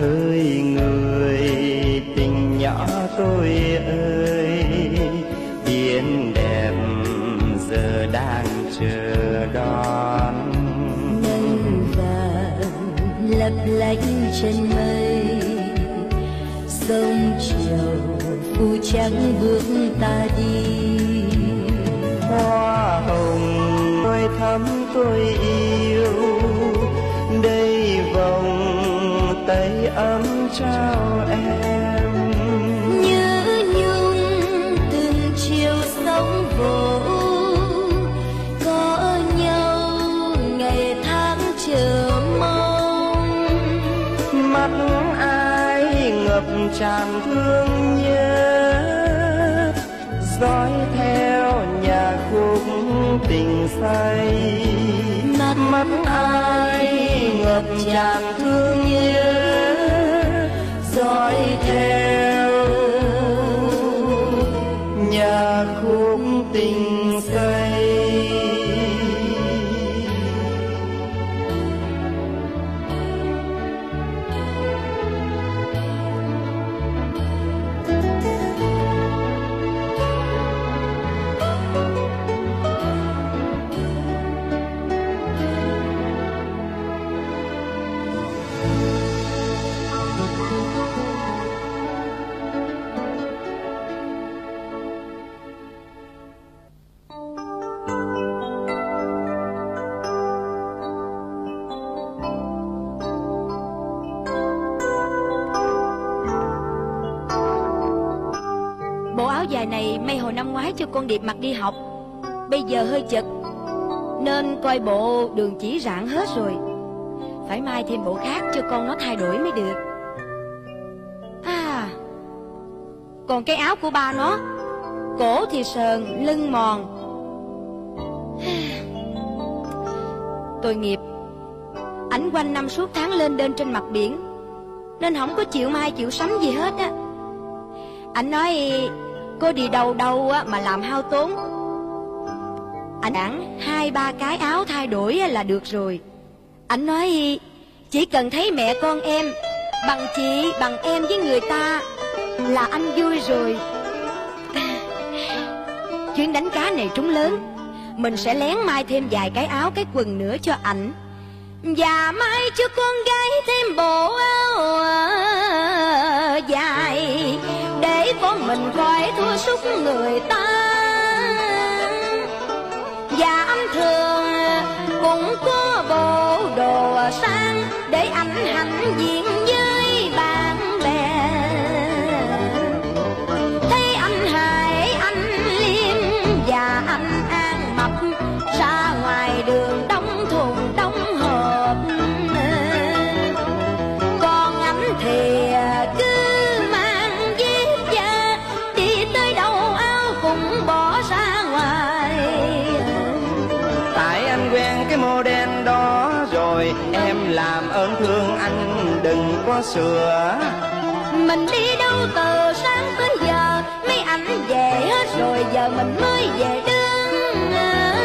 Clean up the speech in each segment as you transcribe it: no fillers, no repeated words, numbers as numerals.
hỡi người tình nhỏ tôi ơi, biển đẹp giờ đang chờ đón. Nắng vàng lấp lánh trên mây, sông chiều phủ trắng bước ta đi. Hoa hồng tôi thắm tôi yêu, đây vòng tay ấm trao em. Nhớ nhung từng chiều sóng vỗ, có nhau ngày tháng chờ mong. Mắt ai ngập tràn thương nhớ, dõi theo nhạc khúc tình say. Mắt ai ngập tràn thương nhớ, dõi theo nhạc khúc tình say. Bộ áo dài này may hồi năm ngoái cho con Điệp mặc đi học, bây giờ hơi chật nên coi bộ đường chỉ rạn hết rồi. Phải may thêm bộ khác cho con nó thay đổi mới được. À, còn cái áo của ba nó, cổ thì sờn, lưng mòn. Tội nghiệp, ảnh quanh năm suốt tháng lên đên trên mặt biển nên không có chịu may chịu sắm gì hết á. Ảnh nói cô đi đâu đâu á mà làm hao tốn. Ảnh đẳng 2-3 cái áo thay đổi là được rồi. Ảnh nói chỉ cần thấy mẹ con em bằng chị bằng em với người ta là anh vui rồi. Chuyến đánh cá này trúng lớn, mình sẽ lén may thêm vài cái áo cái quần nữa cho ảnh, và may cho con gái thêm bộ áo dài để con mình khỏi thua sút người ta. Và anh thường cũng có bộ đồ sang để anh hãnh diện với bạn bè. Thấy anh Hải, anh Liêm và anh An Mập ra ngoài đường đóng thùng đóng hộp, còn anh thì cứ mang viết da đi tới đâu áo cũng bỏ ra ngoài. Tại anh quen cái model đó rồi, em làm ơn thương anh đừng có sửa. Mình đi đâu từ sáng tới giờ, mấy anh về hết rồi giờ mình mới về đứng.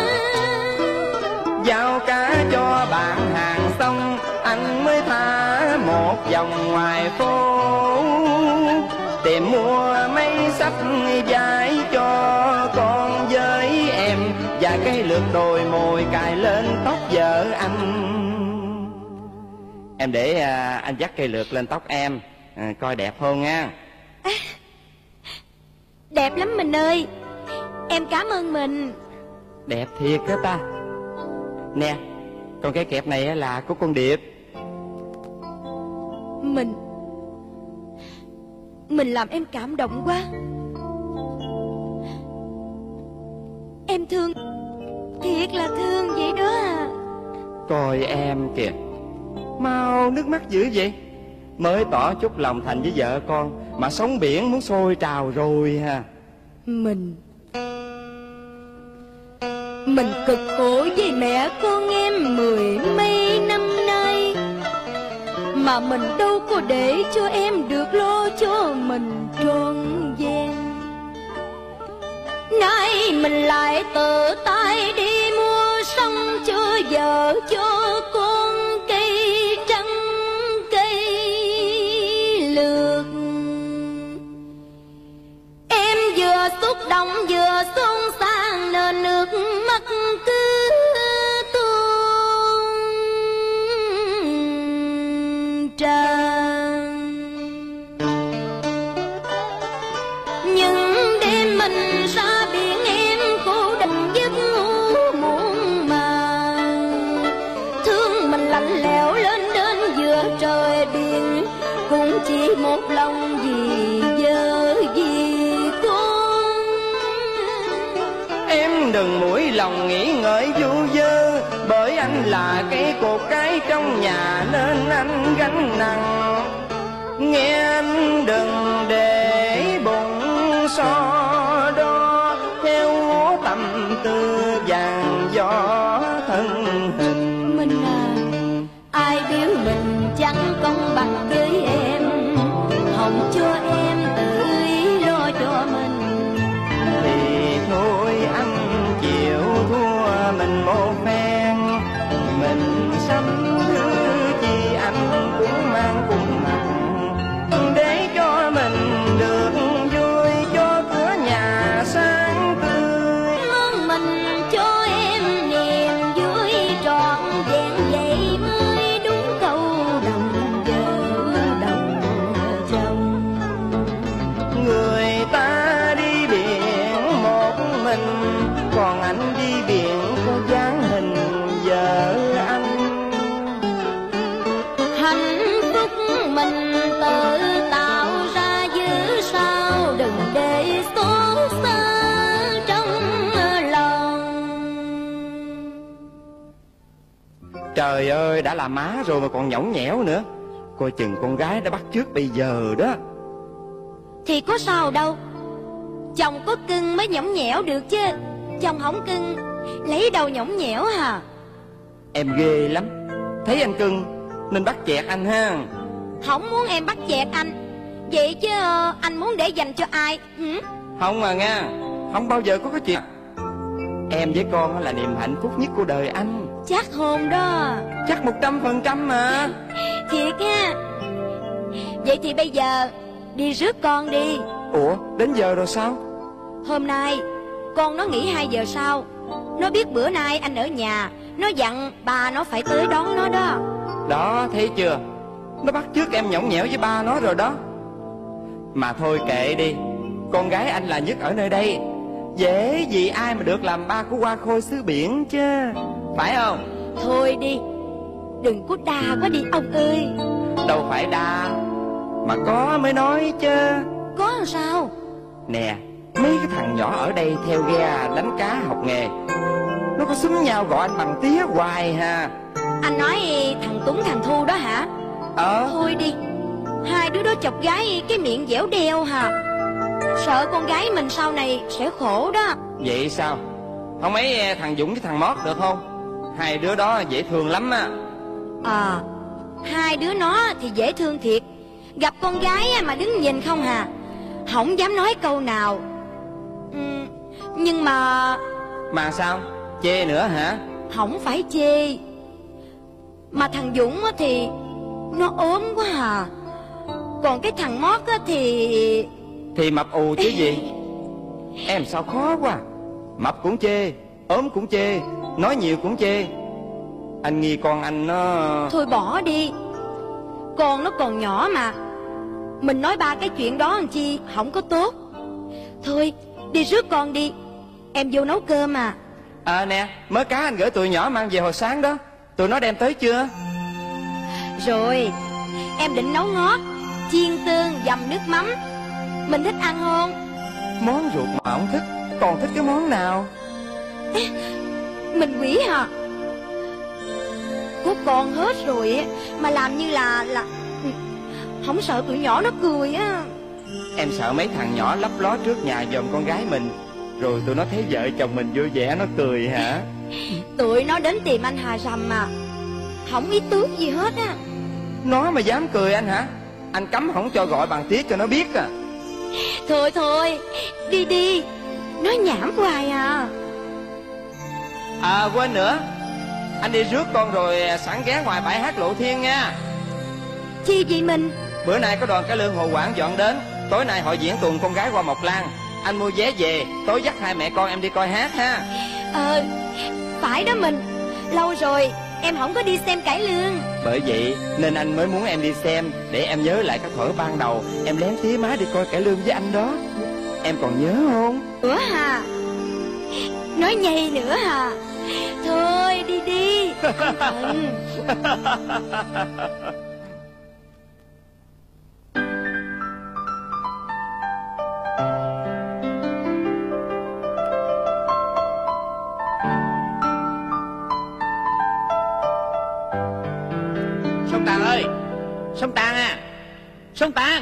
Giao cá cho bạn hàng xong, anh mới thả một vòng ngoài phố, tìm mua mấy sách vải cho con với em, và cái lược đồi mồi cài lên tóc vợ anh. Em để anh dắt cây lược lên tóc em, coi đẹp hơn nha. Đẹp lắm mình ơi, em cảm ơn mình. Đẹp thiệt đó ta. Nè, còn cái kẹp này là của con Điệp. Mình làm em cảm động quá. Em thương, thiệt là thương vậy đó à. Coi em kìa, mau nước mắt dữ vậy. Mới tỏ chút lòng thành với vợ con mà sóng biển muốn sôi trào rồi ha. Mình cực khổ với mẹ con em 10 mấy năm nay, mà mình đâu có để cho em được lo cho mình trọn vẹn. Nay mình lại tự tay đi mua xong cho vợ cho con cây trắng cây chỉ một lòng vì vợ vì con. Em đừng mũi lòng nghĩ ngợi vu vơ, bởi anh là cái cột cái trong nhà nên anh gánh nặng. Nghe anh đừng để bụng so đo theo tâm tư vàng gió thân hình. Mình ai biết mình chẳng công bằng với em, không cho em tự ý lo cho mình. Thì thôi anh chịu thua mình một phen, mình sắm thứ chi anh cũng mang cùng mặt, để cho mình được vui cho cửa nhà sáng tươi. Mong mình cho em niềm vui trọn vẹn, vậy mới đúng câu đồng vợ đồng chồng. Người ta đi biển một mình, còn anh đi biển có dáng hình vợ anh. Hạnh phúc mình tự tạo ra giữ sao, đừng để xót xa trong lòng. Trời ơi, đã là má rồi mà còn nhõng nhẽo nữa. Coi chừng con gái đã bắt chước bây giờ đó. Thì có sao đâu, chồng có cưng mới nhõng nhẽo được chứ. Chồng không cưng lấy đâu nhõng nhẽo hả? Em ghê lắm, thấy anh cưng nên bắt chẹt anh ha. Không muốn em bắt chẹt anh, vậy chứ anh muốn để dành cho ai? Không mà nha, không bao giờ có cái chuyện. Em với con là niềm hạnh phúc nhất của đời anh. Chắc hôn đó. Chắc 100% mà. Thiệt ha. Vậy thì bây giờ đi rước con đi. Ủa, đến giờ rồi sao? Hôm nay con nó nghỉ 2 giờ sau. Nó biết bữa nay anh ở nhà, nó dặn bà nó phải tới đón nó đó. Đó, thấy chưa, nó bắt chước em nhõng nhẽo với ba nó rồi đó. Mà thôi kệ đi, con gái anh là nhất ở nơi đây, dễ gì ai mà được làm ba của Hoa Khôi xứ biển chứ, phải không? Thôi đi, đừng có đà quá đi ông ơi. Đâu phải đa, mà có mới nói chứ. Có làm sao? Nè, mấy cái thằng nhỏ ở đây theo ghe đánh cá học nghề, nó có xúm nhau gọi anh bằng tía hoài ha. Anh nói thằng Tuấn thằng Thu đó hả? Thôi đi, hai đứa đó chọc gái cái miệng dẻo đeo hả? Sợ con gái mình sau này sẽ khổ đó. Vậy sao? Không mấy thằng Dũng với thằng Mót được không? Hai đứa đó dễ thương lắm á. Hai đứa nó thì dễ thương thiệt. Gặp con gái mà đứng nhìn không hà, không dám nói câu nào. Nhưng mà... Mà sao? Chê nữa hả? Không phải chê, mà thằng Dũng thì nó ốm quá à. Còn cái thằng Mót thì mập ù chứ gì. Em sao khó quá. Mập cũng chê, ốm cũng chê, nói nhiều cũng chê. Anh nghi con anh nó... Thôi bỏ đi, con nó còn nhỏ mà. Mình nói ba cái chuyện đó làm chi không có tốt. Thôi đi rước con đi, em vô nấu cơm mà. Nè, mớ cá anh gửi tụi nhỏ mang về hồi sáng đó, tụi nó đem tới chưa? Rồi, em định nấu ngót, chiên tương, dầm nước mắm. Mình thích ăn không? Món ruột mà không thích, còn thích cái món nào? Mình quỷ hả? Có con hết rồi mà làm như là không sợ tụi nhỏ nó cười á. Em sợ mấy thằng nhỏ lấp ló trước nhà dòm con gái mình, rồi tụi nó thấy vợ chồng mình vui vẻ nó cười hả? Tụi nó đến tìm anh Hà Rầm mà, không ý tứ gì hết á. Nó mà dám cười anh hả? Anh cấm không cho gọi bằng tiếng cho nó biết à. Thôi đi đi, nói nhảm hoài à. Quên nữa, anh đi rước con rồi sẵn ghé ngoài bãi hát Lộ Thiên nha. Chi vậy mình? Bữa nay có đoàn cải lương Hồ Quảng dọn đến, tối nay họ diễn tuồng con gái qua Mộc Lan. Anh mua vé về, tối dắt hai mẹ con em đi coi hát ha. Phải đó mình, lâu rồi em không có đi xem cải lương. Bởi vậy nên anh mới muốn em đi xem, để em nhớ lại các thuở ban đầu em lén tía má đi coi cải lương với anh đó. Em còn nhớ không? Ủa hà, nói nhây nữa hà. Thôi đi đi. Sông Tàn ơi, Sông Tàn à, Sông Tàn.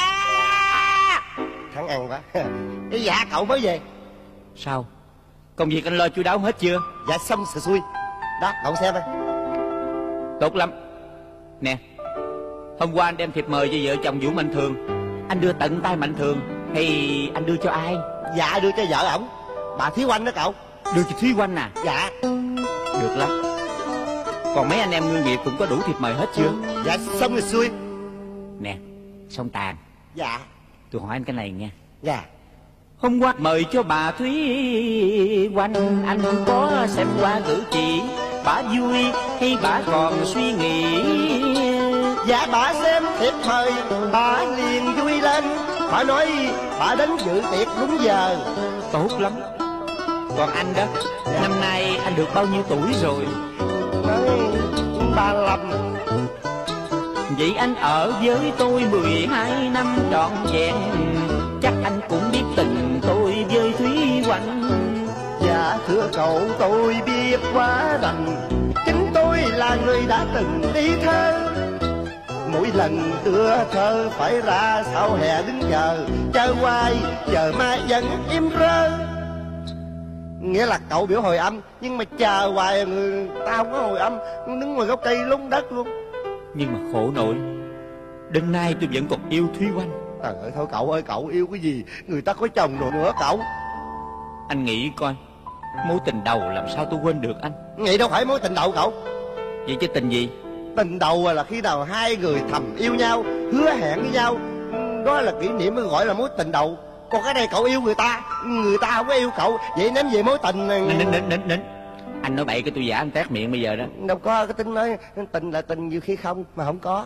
Thằng ăn quá. Dạ cậu mới về. Sao, công việc anh lo chu đáo hết chưa? Dạ xong sờ xuôi. Đó cậu xem ơi. Tốt lắm. Nè, hôm qua anh đem thiệp mời cho vợ chồng Vũ Mạnh Thường. Anh đưa tận tay Mạnh Thường hay anh đưa cho ai? Dạ đưa cho vợ ổng, bà Thúy Oanh đó cậu. Đưa cho Thúy Oanh à? Dạ. Được lắm. Còn mấy anh em ngư nghiệp cũng có đủ thiệp mời hết chưa? Dạ xong rồi xuôi. Nè, Sông Tàn. Dạ. Tôi hỏi anh cái này nha. Dạ. Hôm qua mời cho bà Thúy Oanh, anh có xem qua cử chỉ, bà vui hay bà còn suy nghĩ? Dạ bà xem thiệp mời, bà liền vui lên. Bà nói bà đến dự tiệc đúng giờ. Tốt lắm. Còn anh đó, năm nay anh được bao nhiêu tuổi rồi? Nói 35. Vậy anh ở với tôi 12 năm trọn vẹn, chắc anh cũng biết tình tôi với Thúy Oanh. Dạ thưa cậu tôi biết quá rằng chính tôi là người đã từng đi thơ. Mỗi lần đưa thơ phải ra sau hè đứng chờ hoài chờ mai vẫn im rơ. Nghĩa là cậu biểu hồi âm, nhưng mà chờ hoài người ta không có hồi âm, đứng ngoài gốc cây lúng đất luôn. Nhưng mà khổ nổi, đến nay tôi vẫn còn yêu Thúy Oanh. Trời ơi thôi cậu ơi, cậu yêu cái gì, người ta có chồng rồi nữa cậu. Anh nghĩ coi, mối tình đầu làm sao tôi quên được anh? Vậy đâu phải mối tình đầu cậu. Vậy chứ tình gì? Tình đầu là khi nào hai người thầm yêu nhau, hứa hẹn với nhau, đó là kỷ niệm mới gọi là mối tình đầu. Còn cái này cậu yêu người ta không có yêu cậu, vậy ném về mối tình này. Nín. Anh nói bậy cái tôi giả anh tét miệng bây giờ đó. Đâu có cái tính nói tình là tình nhiều khi không mà không có.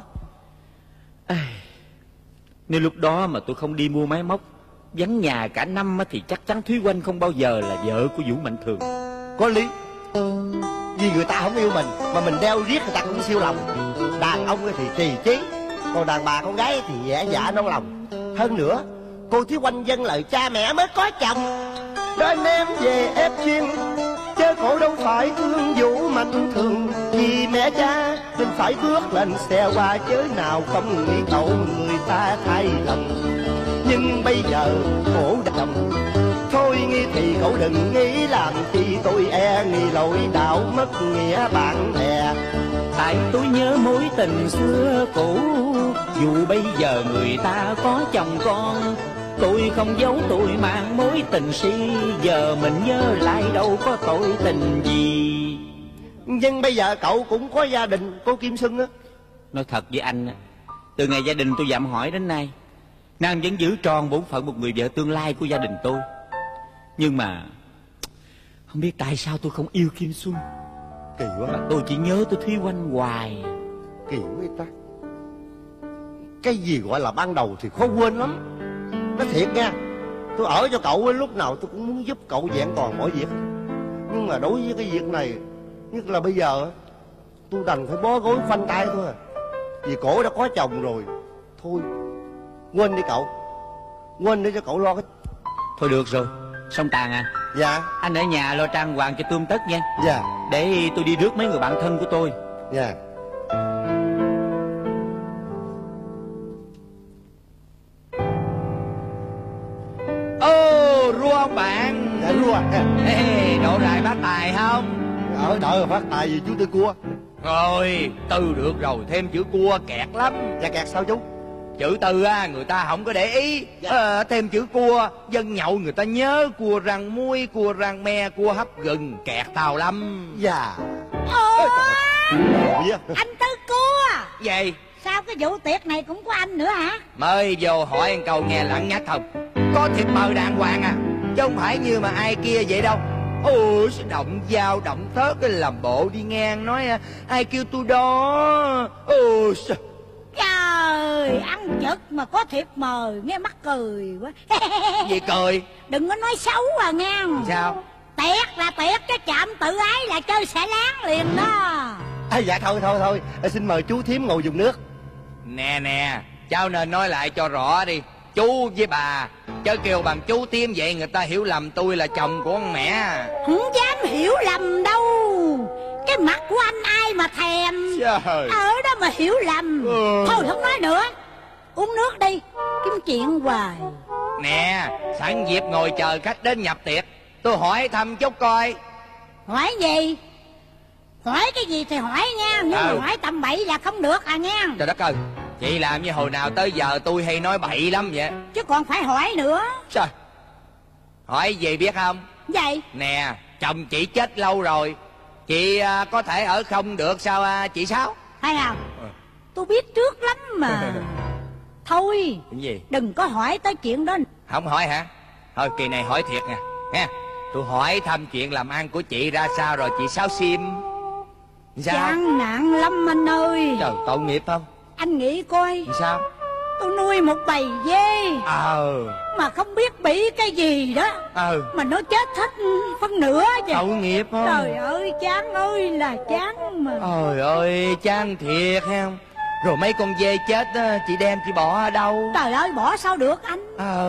Nếu lúc đó mà tôi không đi mua máy móc, vắng nhà cả năm thì chắc chắn Thúy Oanh không bao giờ là vợ của Vũ Mạnh Thường. Có lý. Vì người ta không yêu mình mà mình đeo riết người ta cũng siêu lòng. Đàn ông thì trì trí, còn đàn bà con gái thì dễ dã non lòng. Hơn nữa cô Thúy Oanh dâng lời cha mẹ mới có chồng, nên em về ép chuyên, chứ cổ đâu phải thương Vũ Mạnh Thường. Vì mẹ cha nên phải bước lên xe qua, chớ nào không nghĩ cậu người ta thay lòng. Nhưng bây giờ khổ đã chồng, thôi nghĩ thì cậu đừng nghĩ làm chi tôi e nghi lỗi đạo mất nghĩa bạn bè. Tại tôi nhớ mối tình xưa cũ, dù bây giờ người ta có chồng con, tôi không giấu tôi mang mối tình si, giờ mình nhớ lại đâu có tội tình gì. Nhưng bây giờ cậu cũng có gia đình, cô Kim Xuân á. Nói thật với anh, từ ngày gia đình tôi dạm hỏi đến nay, nàng vẫn giữ tròn bổn phận một người vợ tương lai của gia đình tôi. Nhưng mà không biết tại sao tôi không yêu Kim Xuân. Kỳ quá. Mà tôi chỉ nhớ tới Thúy Oanh hoài. Kỳ quá ta. Cái gì gọi là ban đầu thì khó quên lắm. Nói thiệt nha, tôi ở cho cậu lúc nào tôi cũng muốn giúp cậu vẹn toàn mọi việc. Nhưng mà đối với cái việc này, nhất là bây giờ, tôi đành phải bó gối khoanh tay thôi à. Vì cổ đã có chồng rồi. Thôi quên đi cậu, quên để cho cậu lo cái. Thôi được rồi, Sông Tàn à. Dạ. Anh ở nhà lo trang hoàng cho tươm tất nha. Dạ. Để tôi đi rước mấy người bạn thân của tôi. Dạ. Ô rua ông bạn. Dạ rua. Ê, độ rài bá tài không? Ở đợi phát tài gì chú Tư Cua. Rồi từ được rồi, thêm chữ cua kẹt lắm. Dạ kẹt sao chú? Chữ từ á người ta không có để ý. Thêm chữ cua, dân nhậu người ta nhớ cua rang muối, cua rang me, cua hấp gừng, kẹt tàu lắm. Dạ. Ôi, Ôi anh Tư Cua, Vậy sao cái vụ tiệc này cũng có anh nữa hả? mời vô hỏi anh câu nghe lặng nhắc không? Có thiệp mời đàng hoàng à, chứ không phải như mà ai kia vậy đâu. Ôi động dao động thớt cái làm bộ đi ngang nói ai kêu tôi đó. Ôi sao Trời, ăn chực mà có thiệp mời, nghe mắc cười quá. gì cười? Đừng có nói xấu à nghe. Sao? Tiệc là tiệc, cái chạm tự ái là chơi xẻ láng liền đó. dạ thôi xin mời chú thím ngồi dùng nước. Nè, cháu nên nói lại cho rõ đi. Chú với bà, chứ kêu bằng chú thím vậy người ta hiểu lầm tôi là chồng của con mẹ. Không dám hiểu lầm đâu. Cái Cái mặt của anh ai mà thèm. Trời. Ở đó mà hiểu lầm. Thôi không nói nữa, uống nước đi, kiếm chuyện hoài. Nè, sẵn dịp ngồi chờ khách đến nhập tiệc, tôi hỏi thăm chút coi. Hỏi gì? Hỏi cái gì thì hỏi nha, nhưng mà hỏi tầm bậy là không được à nha. Trời đất ơi, chị làm như hồi nào tới giờ tôi hay nói bậy lắm vậy. Chứ còn phải hỏi nữa. Trời. Hỏi gì biết không? Vậy? Nè, chồng chị chết lâu rồi, chị có thể ở không được sao chị Sáu? Hay nào? Tôi biết trước lắm mà. Thôi, cái gì? Đừng có hỏi tới chuyện đó. Không hỏi hả? Thôi kỳ này hỏi thiệt nè nha. Tôi hỏi thăm chuyện làm ăn của chị ra sao rồi chị Sáu Sim? Sao? Chán nản lắm anh ơi. Trời, tội nghiệp không? Anh nghĩ coi. Sao? Tôi nuôi một bầy dê mà không biết bị cái gì đó mà nó chết hết phân nửa chứ. Tội nghiệp không? Trời ơi, chán ơi là chán mà. Trời ơi, chán thiệt ha. Rồi mấy con dê chết á, chị đem chị bỏ ở đâu? Trời ơi, bỏ sao được anh.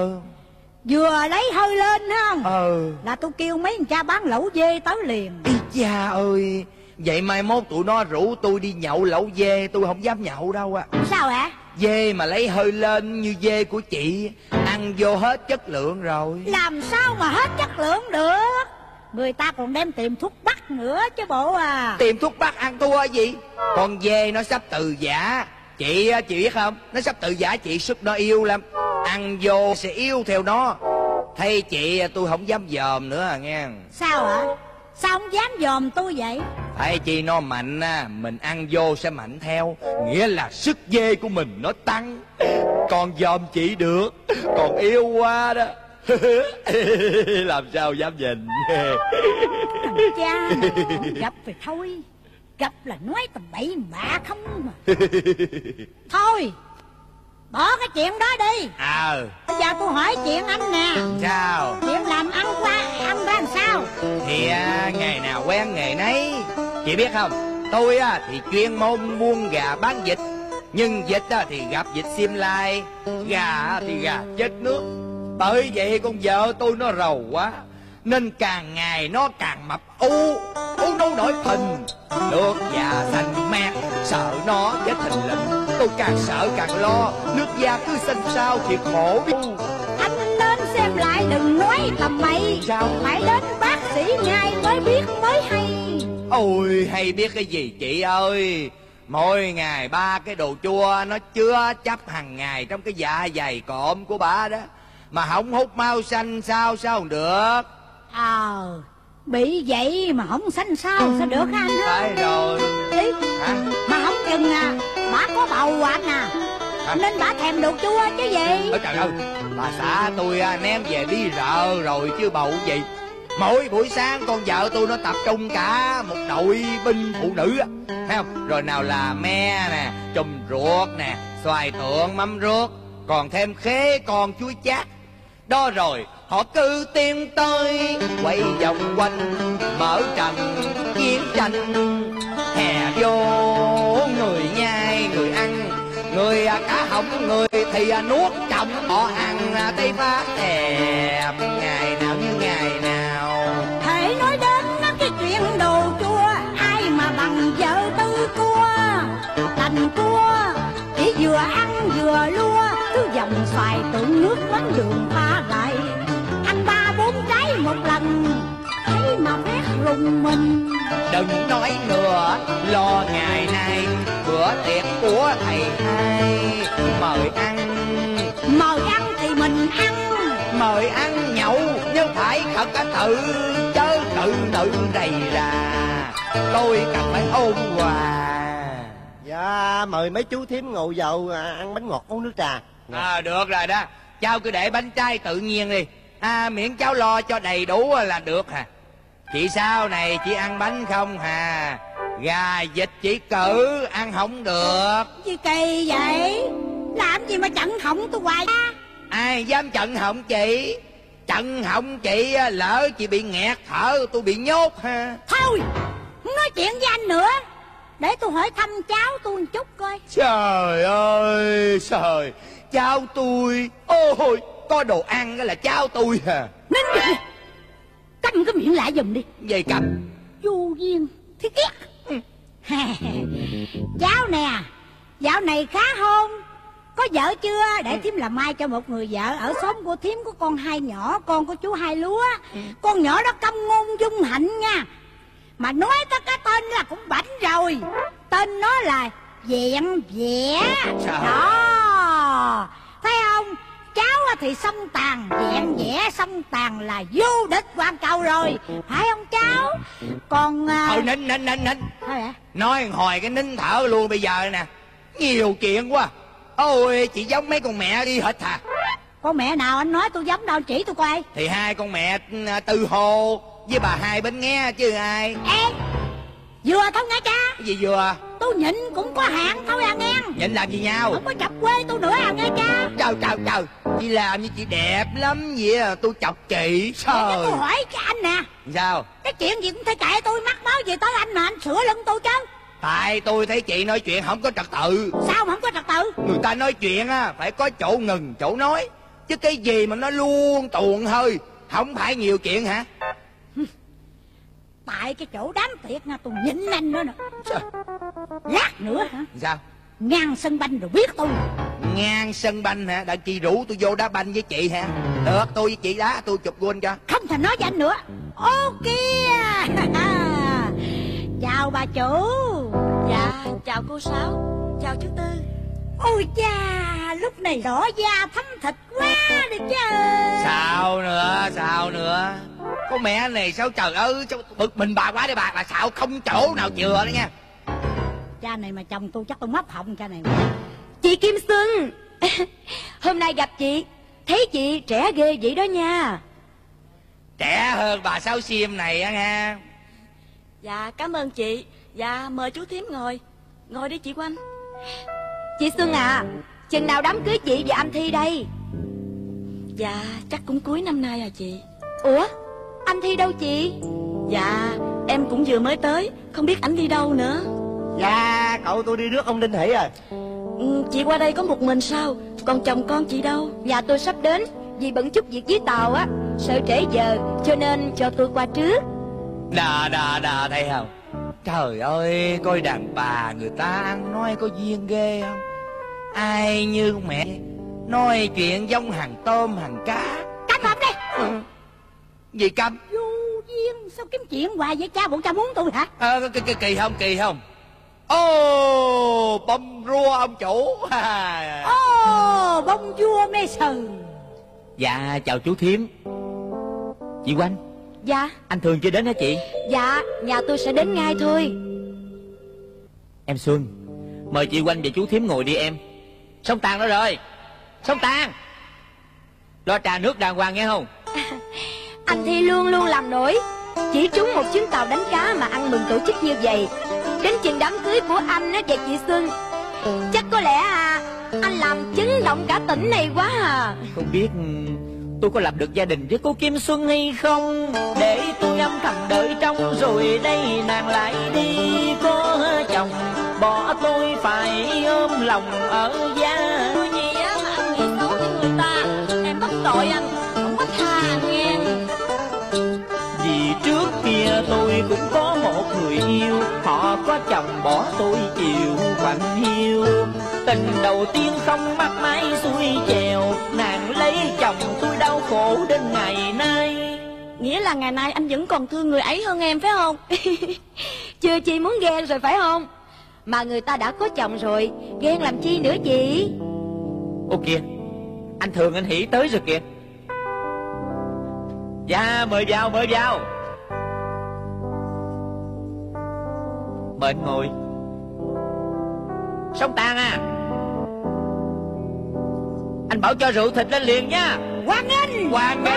Vừa lấy hơi lên không là tôi kêu mấy anh cha bán lẩu dê tới liền. Ý cha ơi, vậy mai mốt tụi nó rủ tôi đi nhậu lẩu dê, tôi không dám nhậu đâu à. Sao hả? Dê mà lấy hơi lên như dê của chị, ăn vô hết chất lượng rồi. Làm sao mà hết chất lượng được? Người ta còn đem tìm thuốc bắc nữa chứ bộ à. Tìm thuốc bắc ăn thua gì? Con dê nó sắp từ giả. Chị biết không, nó sắp tự giả chị, sức nó yêu lắm, ăn vô sẽ yêu theo nó. Thay chị tôi không dám dòm nữa nghe. Sao hả? Sao không dám dòm tôi vậy? Phải chi nó mạnh mình ăn vô sẽ mạnh theo, nghĩa là sức dê của mình nó tăng. Còn dòm chị được, còn yêu quá đó. Làm sao dám nhìn. Thằng cha gặp thì thôi, gặp là nói tầm bậy bạ không mà. Thôi bỏ cái chuyện đó đi. Bây giờ tôi hỏi chuyện anh nè. Sao? Chuyện làm ăn qua ăn ra làm sao? Thì ngày nào quen nghề nấy. Chị biết không, tôi thì chuyên môn buôn gà bán vịt. Nhưng vịt thì gặp vịt xiêm lai, gà thì gà chết nước. Bởi vậy con vợ tôi nó rầu quá, nên càng ngày nó càng mập u nâu nổi thình. Nước da xanh mét, sợ nó chết thình lình. Tôi càng sợ càng lo, nước da cứ xanh xao thiệt khổ. Anh nên xem lại, đừng nói tầm bậy. Sao? Phải đến bác sĩ ngay mới biết mới hay. Ôi hay biết cái gì chị ơi. Mỗi ngày 3 cái đồ chua nó chứa chấp hàng ngày trong cái dạ dày cộm của bà đó. Mà không hút mau xanh sao không được. Bị vậy mà không xanh sao được anh? Phải rồi. Ý, mà không chừng bà có bầu anh nên bà thèm đồ chua chứ gì. Trời ơi, bà xã tôi ném về đi rợ rồi chứ bầu gì. Mỗi buổi sáng con vợ tôi nó tập trung cả một đội binh phụ nữ á, thấy không? Rồi nào là me nè, chùm ruột nè, xoài tượng, mắm ruốc, còn thêm khế con chuối chát. Đó rồi họ cứ tiến tới quay vòng quanh, mở trận chiến tranh. Hè vô người nhai người ăn, người cá hỏng người thì nuốt trọng. Họ ăn tây phá thèm ngày nào như ngày nào. Hãy nói đến cái chuyện đồ chua, ai mà bằng vợ Tư Cua. Thành cua chỉ vừa ăn vừa lua, cứ dòng xoài tượng nước quán đường pha lại. Ăn 3-4 trái một lần, thấy mà phát rùng mình. Đừng nói nữa, lo ngày nay bữa tiệc của thầy hai. Mời ăn thì mình ăn, mời ăn nhậu nhưng phải thật tự, chớ tự đầy ra. Tôi cần phải ôn hòa. Dạ, mời mấy chú thím ngồi vào ăn bánh ngọt uống nước trà. Được rồi đó, cháu cứ để bánh trái tự nhiên đi. Miễn cháu lo cho đầy đủ là được hả? Chị sao này chị ăn bánh không hà? Gà vịt chỉ cử ăn không được. Gì kỳ vậy? Làm gì mà chặn họng tôi hoài? Ai dám chặn họng chị? Chặn họng chị lỡ chị bị nghẹt thở tôi bị nhốt ha. Thôi không nói chuyện với anh nữa, để tôi hỏi thăm cháu tôi một chút coi. Trời ơi trời, cháu tôi ôi có đồ ăn là cháu tôi hả? Nín đi, câm cái miệng lại giùm đi. Vậy cầm Vô duyên thì ghét. Cháu nè, dạo này khá không? Có vợ chưa? Để thím làm mai cho một người vợ. Ở xóm của thím có con hai nhỏ, con của chú hai lúa. Con nhỏ đó câm ngôn dung hạnh nha. Mà nói tới cái tên là cũng bảnh rồi. Tên nó là Vẹn Vẽ. Đó, thấy không? Cháu thì song tàn, Vẹn Vẽ song tàn là vô địch hoàn cầu rồi, phải không cháu? Còn thôi nín. Sao vậy? Nói hồi cái nín thở luôn bây giờ nè. Nhiều chuyện quá. Ôi chị giống mấy con mẹ đi hết hả? Con mẹ nào anh nói tôi giống đâu, chỉ tôi coi. Thì hai con mẹ Từ Hồ với bà Hai Bến Nghe chứ ai. Ê, vừa thôi nghe cha. Cái gì vừa? Tôi nhịn cũng có hạn thôi à nghe. Nhịn làm gì nhau? Không có chọc quê tôi nữa à nghe cha. Trời chị làm như chị đẹp lắm vậy à. Tôi chọc chị sao? Tôi hỏi cái anh nè. Sao? Cái chuyện gì cũng phải kệ tôi, mắc báo gì tới anh mà anh sửa lưng tôi chứ. Tại tôi thấy chị nói chuyện không có trật tự. Sao mà không có trật tự? Người ta nói chuyện á phải có chỗ ngừng chỗ nói. Chứ cái gì mà nó luôn tuồn hơi. Không phải nhiều chuyện hả? Tại cái chỗ đáng tiệt nha, tôi nhịn anh nữa nè. Sao? Lát nữa hả? Sao? Ngang sân banh rồi biết tôi. Ngang sân banh hả? Đặng chị rủ tôi vô đá banh với chị hả? Được, tôi với chị đá, tôi chụp gôn cho. Không thành nói với anh nữa. Ô kìa. Chào bà chủ. Dạ, chào cô Sáu. Chào chú Tư. Ôi cha, lúc này đỏ da thấm thịt quá đi chứ. Sao nữa? Con mẹ này sao trời ơi, sao bực mình bà quá đi bà xạo không chỗ nào chừa đó nha. Cha này mà chồng tôi chắc tôi mất họng cha này. Chị Kim Xuân. Hôm nay gặp chị, thấy chị trẻ ghê vậy đó nha. Trẻ hơn bà Sáu Xiêm này á nghe. Dạ, cảm ơn chị. Dạ, mời chú thím ngồi. Ngồi đi chị Quanh. Chị Xuân à, chừng nào đám cưới chị và anh Thi đây? Dạ, chắc cũng cuối năm nay à chị. Ủa, anh Thi đâu chị? Dạ, em cũng vừa mới tới, không biết ảnh đi đâu nữa. Dạ, cậu tôi đi rước ông Đinh Hỷ rồi. Chị qua đây có một mình sao? Còn chồng con chị đâu? Nhà tôi sắp đến, vì bận chút việc với tàu á, sợ trễ giờ, cho nên cho tôi qua trước. Đà thấy không? Trời ơi, coi đàn bà người ta ăn nói có duyên ghê không? Ai như con mẹ nói chuyện giống hàng tôm hàng cá. Câm mồm đi. Gì câm? Vô duyên, sao kiếm chuyện hoài vậy cha? Bộ cha muốn tôi hả? Kỳ không? Ô, bông rua ông chủ. Ô, bông vua mê sừ. Dạ, chào chú thím. Chị Quanh. Dạ. Anh Thường chưa đến hả chị? Dạ, nhà tôi sẽ đến ngay thôi. Em Xuân, mời chị Quanh và chú thím ngồi đi em. Xong tàn đó rồi. Xong tàn. Lo trà nước đàng hoàng nghe không? Anh Thi luôn luôn làm nổi. Chỉ trúng một chuyến tàu đánh cá mà ăn mừng tổ chức như vậy. Đến chừng đám cưới của anh và chị Xuân, chắc có lẽ anh làm chấn động cả tỉnh này quá à. Không biết tôi có lập được gia đình với cô Kim Xuân hay không, để tôi âm thầm đợi trong rồi đây nàng lại đi có chồng, bỏ tôi phải ôm lòng ở gia. Tôi gì á mà anh nghĩ xấu với người ta, em bắt tội anh, không có tha nghe. Vì trước kia tôi cũng có một người yêu, họ có chồng bỏ tôi chịu quạnh hiu. Tình đầu tiên không mắc mái xuôi chèo, nàng lấy chồng tôi đau khổ đến ngày nay. Nghĩa là ngày nay anh vẫn còn thương người ấy hơn em phải không? Chưa chi muốn ghen rồi phải không? Mà người ta đã có chồng rồi, ghen làm chi nữa chị? Ô kìa, anh Thường anh Hỷ tới rồi kìa. Dạ, mời vào. Mời anh ngồi. Sống tàn à, anh bảo cho rượu thịt lên liền nha. Hoan nghênh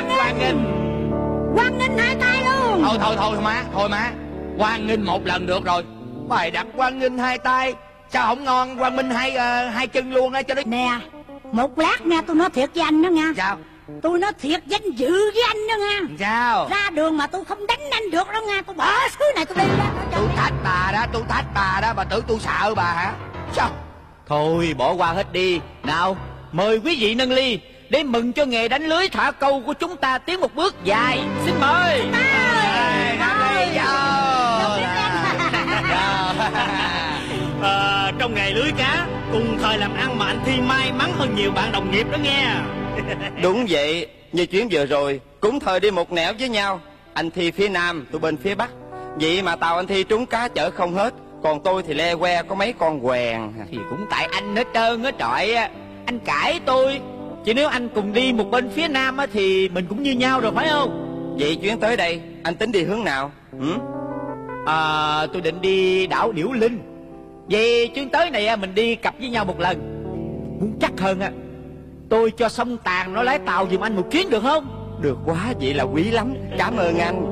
hai tay luôn. Thôi má, hoan nghênh một lần được rồi. Bài đặt hoan nghênh hai tay, sao không ngon hoan nghênh hai chân luôn á cho nó. Nè, một lát nha, tôi nói thiệt với anh đó nha. Sao? Tôi nói thiệt danh dự với anh đó nha. Sao? Ra đường mà tôi không đánh anh được đâu nha. Tôi bỏ xứ này tôi đi ra. Tôi thách bà đó, bà tưởng tôi sợ bà hả? Sao? Thôi bỏ qua hết đi. Nào, mời quý vị nâng ly để mừng cho nghề đánh lưới thả câu của chúng ta tiến một bước dài. Xin mời. Trong nghề lưới cá cùng thời làm ăn mà anh Thi may mắn hơn nhiều bạn đồng nghiệp đó nghe. Đúng vậy, như chuyến vừa rồi cũng thời đi một nẻo với nhau. Anh Thi phía Nam, tôi bên phía Bắc. Vậy mà tàu anh Thi trúng cá chở không hết, còn tôi thì le que có mấy con quèn. Thì cũng tại anh hết trơn á trọi. Anh cãi tôi, chứ nếu anh cùng đi một bên phía Nam á thì mình cũng như nhau rồi phải không? Vậy chuyến tới đây anh tính đi hướng nào? Tôi định đi đảo Điểu Linh. Vậy chuyến tới này mình đi cặp với nhau một lần. Muốn chắc hơn á, tôi cho sông Tàn nó lái tàu giùm anh một chuyến được không? Được quá, vậy là quý lắm. Cảm ơn anh.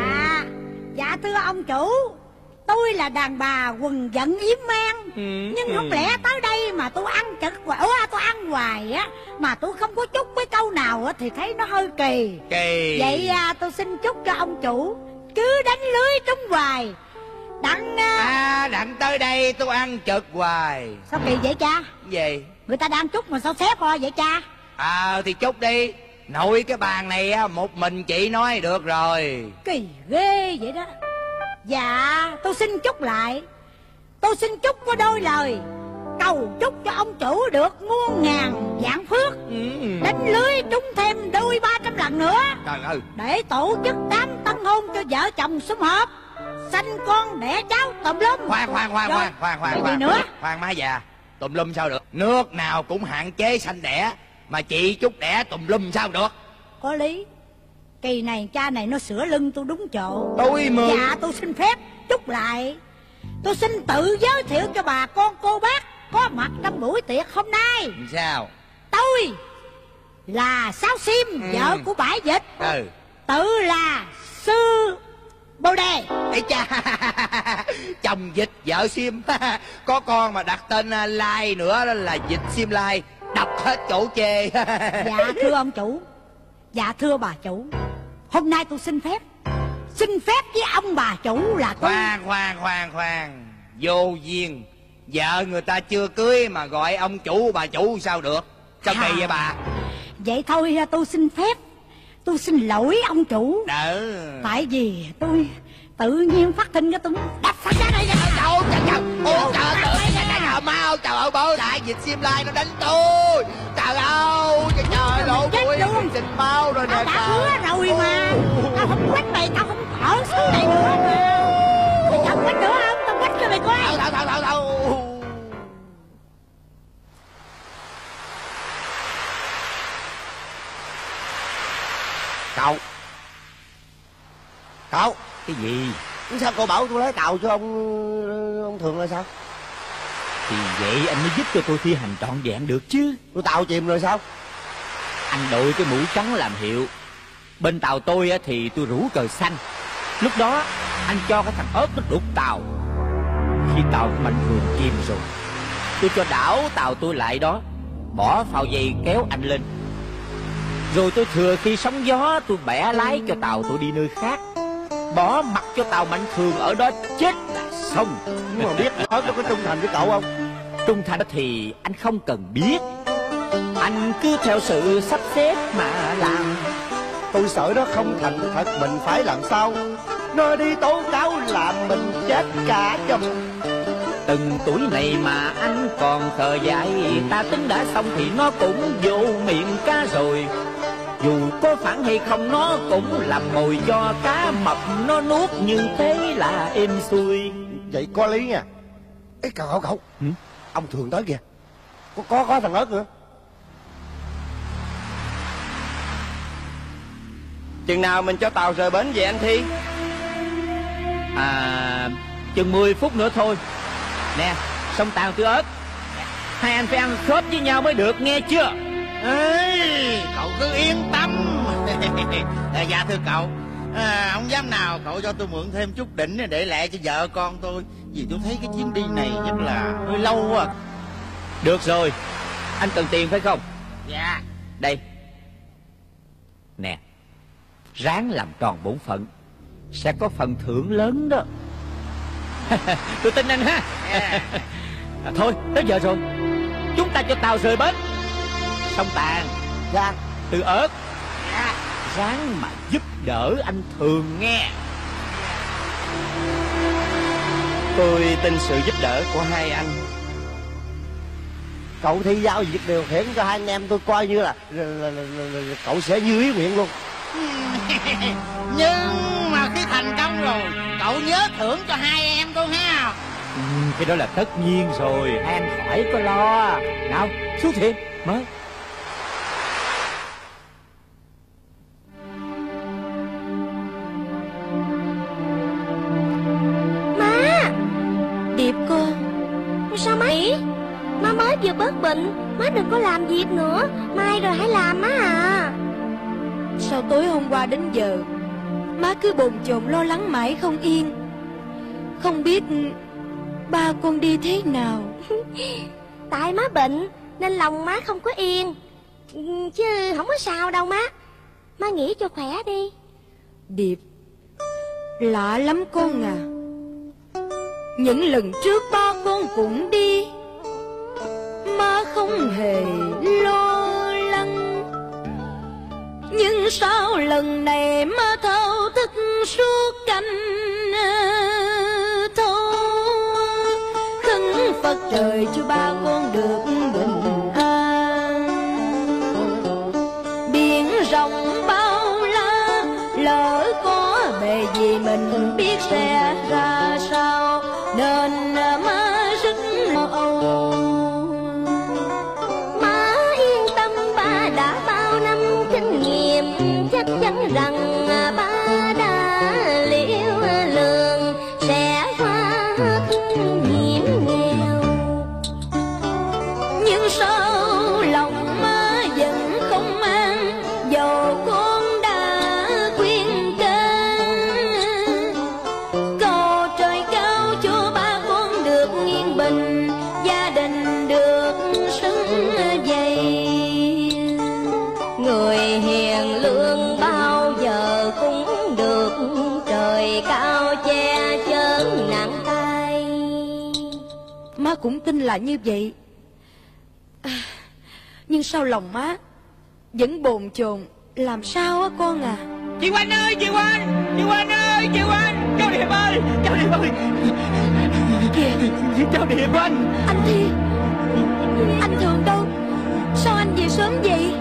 Dạ thưa ông chủ, tôi là đàn bà quần giận yếm men. Nhưng không lẽ tới đây mà tôi ăn chực hoài, tôi ăn hoài á mà tôi không có chúc với câu nào á thì thấy nó hơi kỳ. Vậy tôi xin chúc cho ông chủ cứ đánh lưới trúng hoài. Đặng tới đây tôi ăn chực hoài. Sao kỳ vậy cha? Gì? Người ta đang chúc mà sao xếp rồi vậy cha? Thì chúc đi. Nội cái bàn này một mình chị nói được rồi. Kỳ ghê vậy đó. Dạ tôi xin chúc lại. Tôi xin chúc có đôi lời, cầu chúc cho ông chủ được muôn ngàn vạn phước, đánh lưới trúng thêm đôi 300 lần nữa. Trời ơi. Để tổ chức đám tân hôn cho vợ chồng sum họp, sanh con đẻ cháu tùm lum. Khoan nữa. Khoan má già, tùm lum sao được? Nước nào cũng hạn chế sanh đẻ, mà chị chúc đẻ tùm lum sao được? Có lý. Kỳ này cha này nó sửa lưng tôi đúng chỗ. Tôi mừng. Dạ tôi xin phép chúc lại. Tôi xin tự giới thiệu cho bà con cô bác có mặt trong buổi tiệc hôm nay. Sao? Tôi là Sáu Sim, vợ của Bãi Dịch. Tự là Sư Bồ Đề. Ê cha, chồng Dịch vợ Sim. Có con mà đặt tên Lai nữa, đó là Dịch Sim Lai. Đọc hết chỗ chê. Dạ thưa ông chủ, dạ thưa bà chủ, hôm nay tôi xin phép với ông bà chủ là tôi. Khoan. Vô duyên. Vợ người ta chưa cưới mà gọi ông chủ bà chủ sao được? Sao kỳ vậy bà? Vậy thôi tôi xin phép, tôi xin lỗi ông chủ. Tại vì tôi tự nhiên phát thinh cái tôi đập phát ra đây. Trời ơi bố đại Dịch Sim Lai nó đánh tôi. Trời ơi trời lỗ mũi xịt máu rồi nè. Tao đã hứa rồi mà. Tao không quách mày, tao không ở xuống đây nữa mà. Mày không quách nữa không? Tao quách cho mày coi. Thôi. Cậu. Cái gì? Sao cô bảo tôi lấy tàu cho ông Thường là sao? Thì vậy anh mới giúp cho tôi thi hành trọn vẹn được chứ. Tôi tàu chìm rồi sao? Anh đội cái mũ trắng làm hiệu. Bên tàu tôi thì tôi rủ cờ xanh. Lúc đó anh cho cái thằng ớt nó đục tàu. Khi tàu của Mạnh Thường chìm rồi, tôi cho đảo tàu tôi lại đó, bỏ phao dây kéo anh lên. Rồi tôi thừa khi sóng gió, tôi bẻ lái cho tàu tôi đi nơi khác, bỏ mặt cho tàu Mạnh Thường ở đó chết là xong. Nhưng mà biết ớt nó có trung thành với cậu không? Trung thành thì anh không cần biết, anh cứ theo sự sắp xếp mà làm. Tôi sợ nó không thành thật, mình phải làm sao? Nó đi tố cáo làm mình chết cả chồng. Từng tuổi này mà anh còn thờ dại, ta tính đã xong thì nó cũng vô miệng cá rồi. Dù có phản hay không nó cũng làm mồi cho cá mập nó nuốt, như thế là êm xuôi. Vậy có lý nha. Ê cậu ông Thường tới kìa. Có thằng ớt nữa. Chừng nào mình cho tàu rời bến vậy anh Thi? Chừng 10 phút nữa thôi. Nè, sông Tàn Tư Ớt, hai anh phải ăn khớp với nhau mới được, nghe chưa? Cậu cứ yên tâm. Dạ thưa cậu, không dám nào cậu cho tôi mượn thêm chút đỉnh để lại cho vợ con tôi. Vì tôi thấy cái chuyến đi này rất là hơi lâu quá. Được rồi, anh cần tiền phải không? Dạ. Đây. Nè, ráng làm tròn bổn phận, sẽ có phần thưởng lớn đó. Tôi tin anh ha. Thôi, tới giờ rồi, chúng ta cho tàu rời bến. Sông Tàn, Dạ. Tư Ớt, ráng mà giúp đỡ anh Thường nghe. Tôi tin sự giúp đỡ của hai anh. Cậu thi giao việc điều khiển cho hai anh em tôi coi như là cậu sẽ như ý nguyện luôn. Nhưng mà khi thành công rồi, cậu nhớ thưởng cho hai em tôi ha. Cái đó là tất nhiên rồi, hai anh khỏi có lo. Nào, xuống thuyền, mới. Má! Điệp con. Sao má? Má mới vừa bớt bệnh, má đừng có làm việc nữa, mai rồi hãy làm má à. Sao tối hôm qua đến giờ má cứ bồn chồn lo lắng mãi không yên, không biết ba con đi thế nào. Tại má bệnh nên lòng má không có yên, chứ không có sao đâu má. Má nghỉ cho khỏe đi. Điệp, lạ lắm con à. Những lần trước ba con cũng đi, má không hề lo lắng. Nhưng sao lần này má thao thức suốt canh thâu, khấn Phật trời cho ba con được bình an. Biển rộng bao la, lỡ có bề gì mình biết sẽ ra sao, nên má rất âu. Má yên tâm, ba đã bao năm kinh nghiệm, chắc chắn rằng ba đã liễu lường sẽ qua nhiễm nghèo. Nhưng sao lòng má vẫn không an, dầu con đã khuyên can. Cầu trời cao cho ba con được yên bình, gia đình được sống dày. Người hiền lương bao giờ cũng được trời cao che chở nặng tay. Má cũng tin là như vậy. Nhưng sao lòng má vẫn bồn chồn, làm sao á con à? Chị Oanh ơi, chị Oanh, chị Oanh ơi, chị Oanh, cháu Điệp ơi, cháu Điệp ơi. Kìa, cháu Điệp anh. anh Thi, anh Thường đâu? Sao anh về sớm vậy?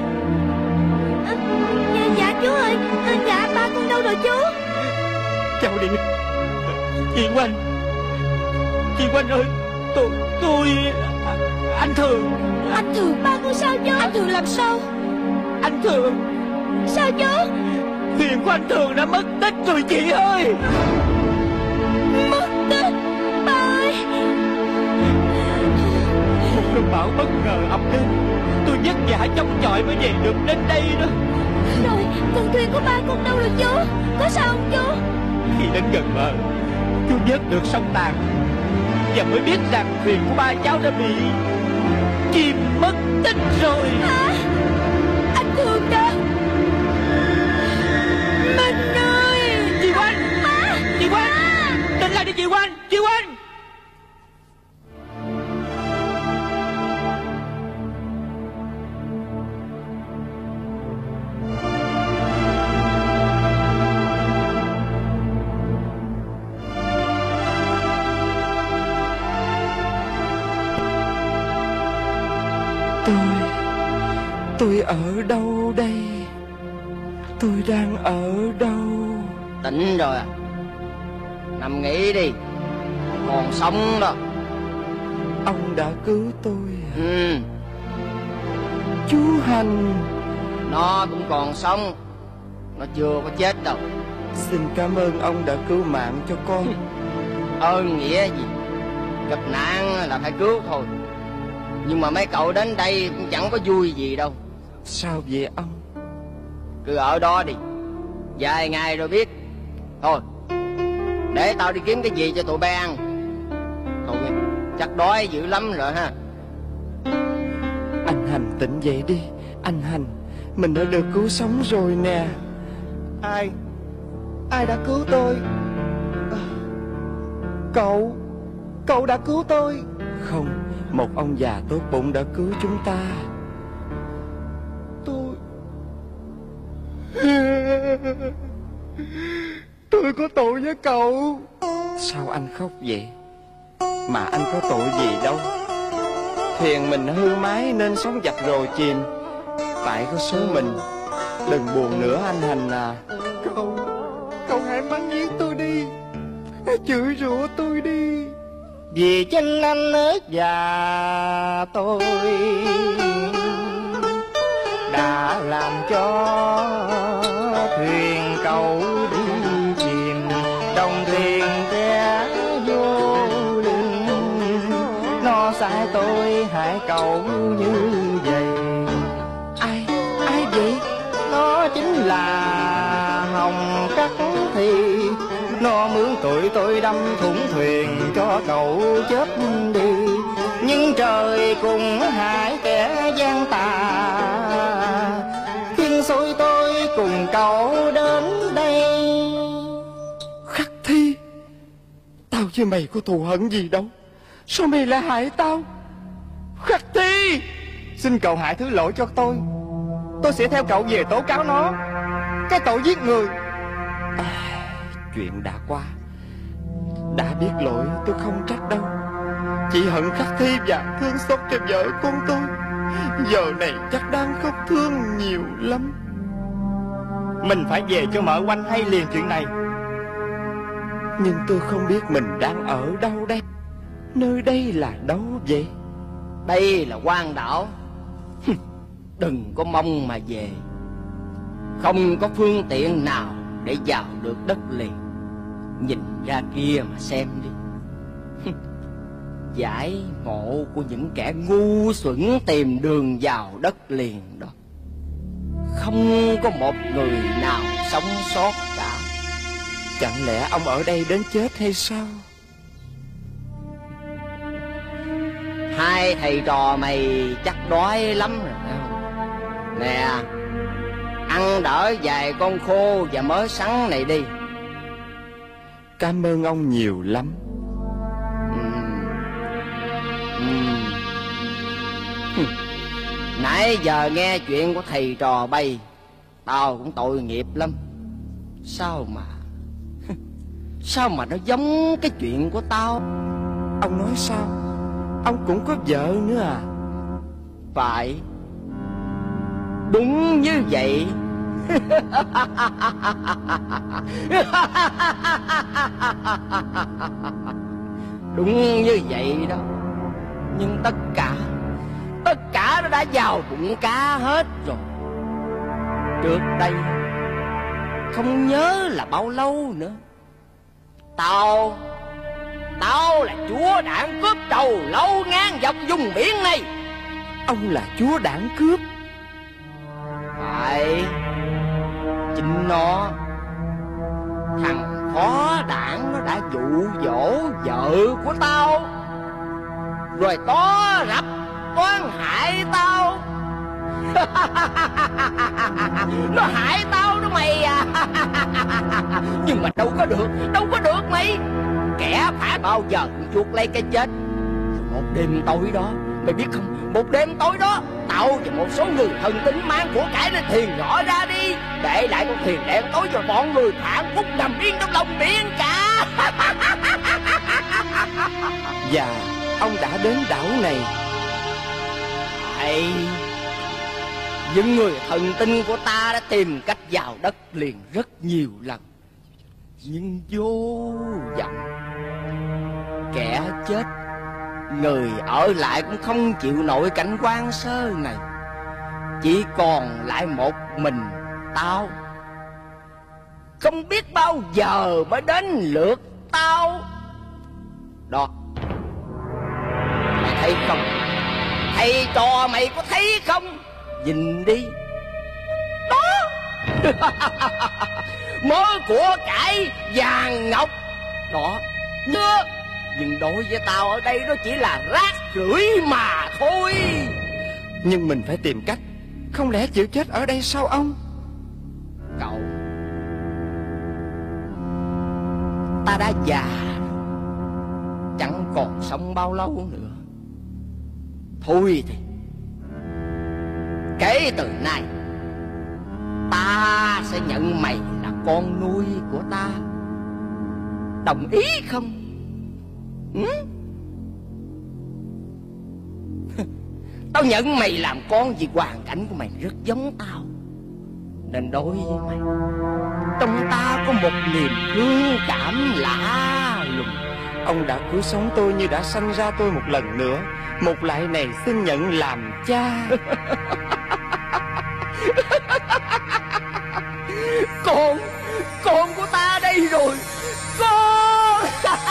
Dạ chú ơi, dạ ba con đâu rồi chú? Cháu Điệp, chị Oanh ơi, tôi anh Thường. Anh Thường, Ba con sao chú? anh Thường làm sao? Anh Thường, Sao chú? thuyền của anh Thường đã mất tích rồi chị ơi. Mất tích? Ba ơi! Một cơn bão bất ngờ ập đến, tôi vất vả chống chọi mới về được đến đây đó. Rồi, con thuyền của ba con đâu rồi chú? Có sao không chú? Khi đến gần bờ, chú vớt được sông Tàn và mới biết rằng thuyền của ba cháu đã bị chìm mất tích rồi. Hả? Anh Thường đâu? Minh ơi! Chị Oanh! Má! Chị Oanh! Tỉnh lại đi chị Oanh! Chị Oanh! Tôi ở đâu đây? Tôi đang ở đâu? Tỉnh rồi à? Nằm nghỉ đi, còn sống đó. Ông đã cứu tôi à? Ừ, Chú Hành. nó cũng còn sống, nó chưa có chết đâu. Xin cảm ơn ông đã cứu mạng cho con. Ơn nghĩa gì, gặp nạn là phải cứu thôi. Nhưng mà mấy cậu đến đây cũng chẳng có vui gì đâu. Sao vậy ông? Cứ ở đó đi, vài ngày rồi biết. Thôi, để tao đi kiếm cái gì cho tụi bay ăn. Thôi, chắc đói dữ lắm rồi ha. Anh Hành tỉnh dậy đi. Anh Hành, mình đã được cứu sống rồi nè. Ai đã cứu tôi? Cậu đã cứu tôi. Không, một ông già tốt bụng đã cứu chúng ta. Tôi có tội với cậu. Sao anh khóc vậy? Mà anh có tội gì đâu. Thuyền mình hư máy nên sóng giặc rồi chìm. Tại có số mình. Đừng buồn nữa anh Hành à. Cậu hãy mắng giết tôi đi, chửi rủa tôi đi. Vì chính anh ớt già tôi đã làm cho thuyền cậu đi chìm. Đồng thuyền té vô linh, nó sai tôi hại cậu như vậy. Ai vậy? Nó chính là Hồng Cắt Thi. Nó mướn tụi tôi đâm thủng thuyền cho cậu chết đi. Nhưng trời cùng hại kẻ gian tà, khiến xui tôi cùng cậu đến đây. Khắc Thi, tao với mày có thù hận gì đâu, sao mày lại hại tao? Khắc Thi, xin cậu hãy thứ lỗi cho tôi sẽ theo cậu về tố cáo nó cái tội giết người. Chuyện đã qua, đã biết lỗi tôi không trách đâu. Chỉ hận Khắc Thi và thương xót cho vợ con tôi. Giờ này chắc đang khóc thương nhiều lắm. Mình phải về cho mợ Oanh hay liền chuyện này. Nhưng tôi không biết mình đang ở đâu đây. Nơi đây là đâu vậy? Đây là Quan Đảo. Đừng có mong mà về. Không có phương tiện nào để vào được đất liền. Nhìn ra kia mà xem đi. Giải mộ của những kẻ ngu xuẩn tìm đường vào đất liền đó. Không có một người nào sống sót cả. Chẳng lẽ ông ở đây đến chết hay sao? Hai thầy trò mày chắc đói lắm rồi phải không? Nè, ăn đỡ vài con khô và mớ sắn này đi. Cảm ơn ông nhiều lắm. Nãy giờ nghe chuyện của thầy trò bay, tao cũng tội nghiệp lắm. Sao mà nó giống cái chuyện của tao? Ông nói sao? Ông cũng có vợ nữa à? Phải, đúng như vậy. Đúng như vậy đó. Nhưng tất cả nó đã vào bụng cá hết rồi. Trước đây không nhớ là bao lâu nữa, Tao là chúa đảng cướp đầu lâu ngang dọc vùng biển này. Ông là chúa đảng cướp? Phải, chính nó. Thằng phó đảng nó đã dụ dỗ vợ của tao, rồi tó rập toan hại tao. Nó hại tao đó mày à. Nhưng mà đâu có được mày. Kẻ phải bao giờ cũng chuột lấy cái chết. Rồi một đêm tối đó, mày biết không, một đêm tối đó, tao và một số người thần tín mang của cải lên thuyền nhỏ ra đi, để lại con thuyền đen tối cho bọn người phản phúc nằm yên trong lòng biển cả. Và ông đã đến đảo này. Hay, những người thần tinh của ta đã tìm cách vào đất liền rất nhiều lần, nhưng vô vọng. Kẻ chết, người ở lại cũng không chịu nổi cảnh quan sơ này. Chỉ còn lại một mình tao. Không biết bao giờ mới đến lượt tao. Đó, mày thấy không? Thầy trò mày có thấy không? Nhìn đi. Đó. Mớ của cải vàng ngọc đó. Nhớ, nhưng đối với tao ở đây nó chỉ là rác rưởi mà thôi. Nhưng mình phải tìm cách. Không lẽ chịu chết ở đây sao ông? Cậu, ta đã già, chẳng còn sống bao lâu nữa. Thôi thì kể từ nay ta sẽ nhận mày là con nuôi của ta. Đồng ý không? tao nhận mày làm con vì hoàn cảnh của mày rất giống tao, nên đối với mày trong ta có một niềm thương cảm lạ lùng. Ông đã cứu sống tôi như đã sanh ra tôi một lần nữa. Một lại này xin nhận làm cha. Con của ta đây rồi. Con.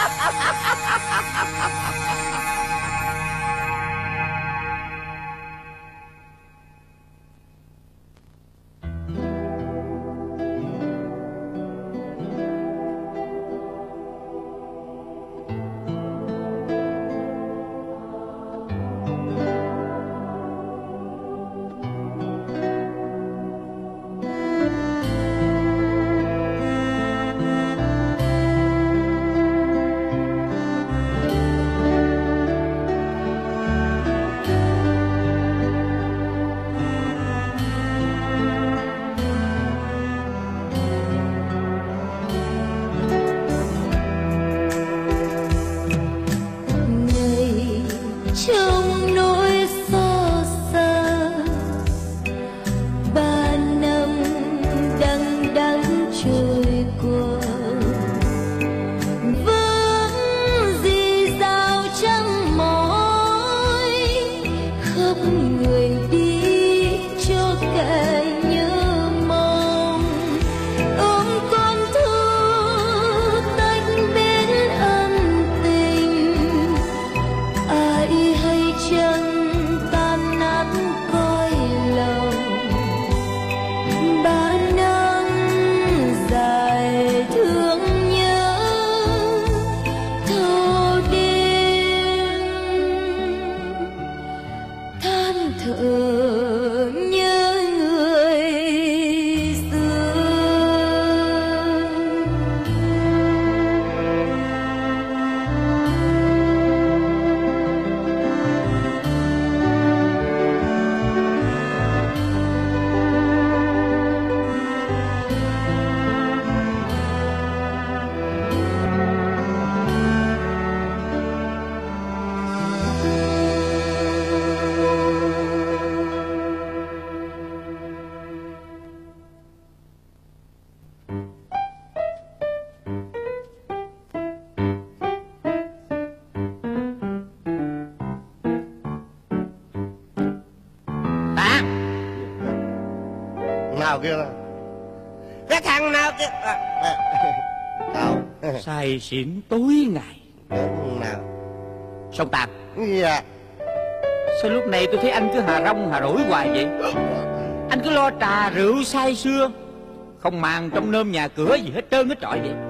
Nào kia, cái thằng nào kia Đâu say xỉn tối ngày. Nào Sông Tàn. Dạ. Sao lúc này tôi thấy anh cứ hà rong hà rỗi hoài vậy? Anh cứ lo trà rượu say sưa, không màng trong nơm nhà cửa gì hết trơn hết trọi vậy.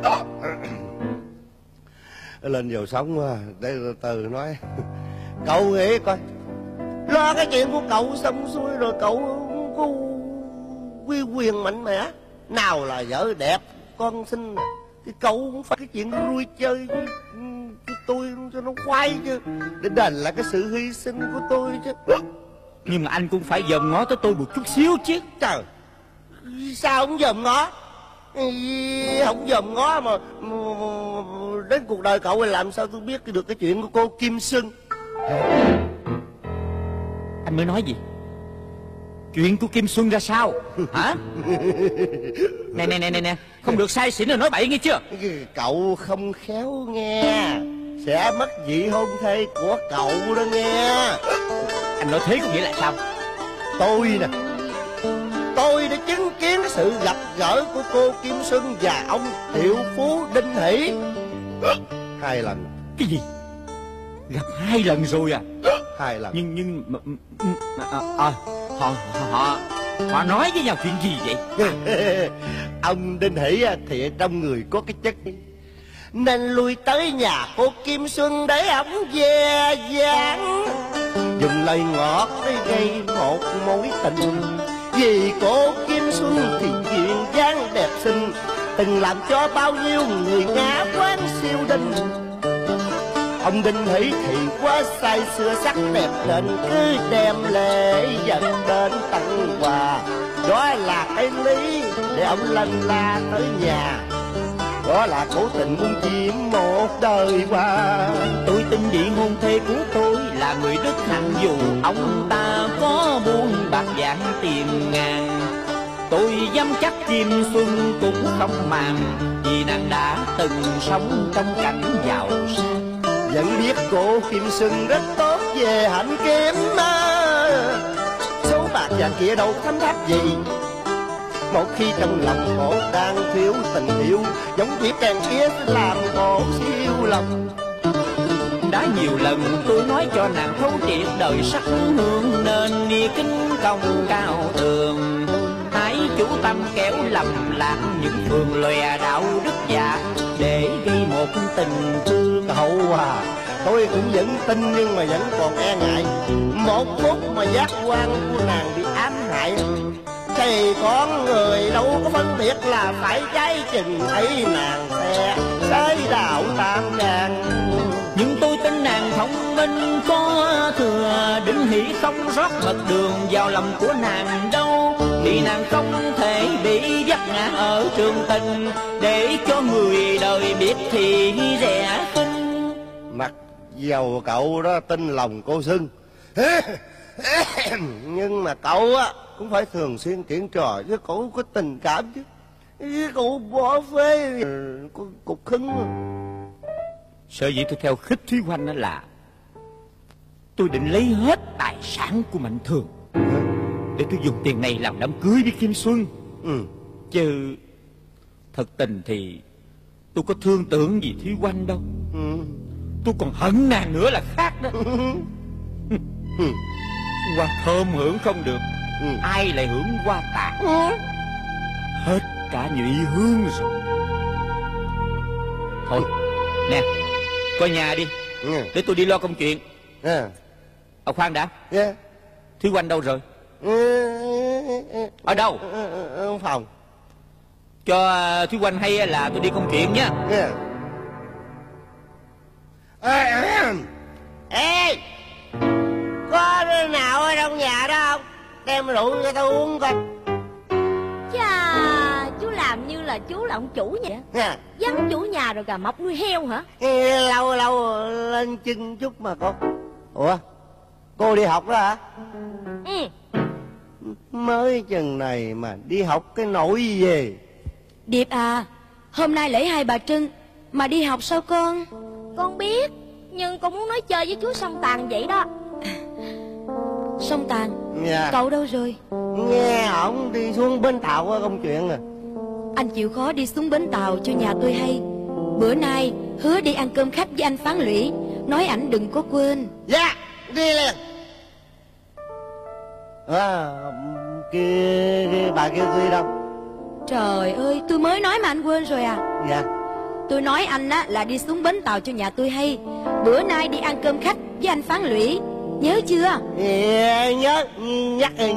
Lên vào sống quá. Để từ nói. Cậu nghĩ coi, lo cái chuyện của cậu xong xuôi rồi cậu có quy quyền mạnh mẽ, nào là vợ đẹp con xinh, thì cậu cũng phải cái chuyện vui chơi với tôi cho nó khoái chứ, để đền lại cái sự hy sinh của tôi chứ. Nhưng mà anh cũng phải dòm ngó tới tôi một chút xíu chứ. Trời, sao không dòm ngó? Không dòm ngó mà đến cuộc đời cậu thì làm sao tôi biết được cái chuyện của cô Kim Xuân? Anh mới nói gì? Chuyện của Kim Xuân ra sao hả? Nè, không được say xỉn rồi nói bậy nghe chưa? Cậu không khéo nghe, sẽ mất vị hôn thê của cậu đó nghe. Anh nói thế có nghĩa là sao? Tôi nè, tôi đã chứng kiến sự gặp gỡ của cô Kim Xuân và ông triệu phú Đinh Hỷ 2 lần. Cái gì? Gặp 2 lần rồi à? 2 lần. Nhưng họ nói với nhau chuyện gì vậy? Ông Đinh Hỷ thì trong người có cái chất nên lui tới nhà cô Kim Xuân để ổng dè dáng, dùng lời ngọt để gây một mối tình. Vì cô Kim Xuân thì duyên dáng đẹp xinh, từng làm cho bao nhiêu người ngã quán siêu đinh. Ông Đinh Hỷ thì quá say sưa sắc đẹp nên cứ đem lễ dẫn đến tặng quà. Đó là cái lý để ông lân la tới nhà. Đó là cố tình muốn chiếm một đời qua. Tôi tin vị hôn thê của tôi là người đức hạnh dù ông ta chắc chim xuân cũng không màng, vì nàng đã từng sống trong cảnh giàu sang. Vẫn biết cô Kim Xuân rất tốt về hạnh kiếm mà, số bạc vàng kia đâu thấm tháp gì. Một khi trong lòng cô đang thiếu tình yêu, giống việc đèn kia sẽ làm cô siêu lòng. Đã nhiều lần tôi nói cho nàng thấu triệt đời sắc hương, nên đi kính công cao tường. Hãy chủ tâm kéo lầm lạc những phường lòe đạo đức giả, để gây một tình thương. Cậu à, tôi cũng vẫn tin nhưng mà vẫn còn e ngại. Một phút mà giác quan của nàng bị ám hại, thì con người đâu có phân biệt là phải trái chừng ấy, nàng sẽ tới đạo tam đàn. Nhưng tôi tin nàng thông minh có thừa, định hỷ không rót mật đường vào lòng của nàng đâu, vì nàng không thể bị dắt ngã ở trường tình, để cho người đời biết thì rẻ khinh. Mặc dầu cậu đó tin lòng cô Xuân, nhưng mà cậu á cũng phải thường xuyên kiện trò với cậu có tình cảm chứ. Với cậu bỏ phế cục khứng. Sở dĩ tôi theo khích Thúy Oanh đó là tôi định lấy hết tài sản của Mạnh Thường để tôi dùng tiền này làm đám cưới với Kim Xuân. Chứ thật tình thì tôi có thương tưởng gì Thúy Oanh đâu. Tôi còn hận nàng nữa là khác đó. Hoa thơm hưởng không được, ai lại hưởng hoa tàn. Hết cả nhụy hương rồi. Thôi nè, coi nhà đi, để tôi đi lo công chuyện. Khoan đã, Thúy Oanh đâu rồi? Ở đâu? Phòng. Cho Thúy Oanh hay là tôi đi công chuyện nhé. Ê, có đứa nào ở trong nhà đó không? Đem rượu cho tôi uống coi. Chà, chú làm như là chú là ông chủ nhà. Vắng chủ nhà rồi gà mọc nuôi heo hả? Lâu lâu lên chân chút mà con. Ủa, cô đi học đó hả? Mới chừng này mà đi học cái nỗi gì về? Điệp à, hôm nay lễ Hai Bà Trưng mà đi học sao con? Con biết, nhưng con muốn nói chơi với chú Song Tàn vậy đó. Song Tàn, cậu đâu rồi? Nghe ổng đi xuống bến tàu có công chuyện à. Anh chịu khó đi xuống bến tàu cho nhà tôi hay. Bữa nay hứa đi ăn cơm khách với anh Phán Lũy, nói ảnh đừng có quên. Dạ, đi liền. Bà kêu tôi đi đâu? Trời ơi, tôi mới nói mà anh quên rồi à? Dạ. Tôi nói anh á là đi xuống bến tàu cho nhà tôi hay. Bữa nay đi ăn cơm khách với anh Phán Lũy, nhớ chưa? Nhớ, nhắc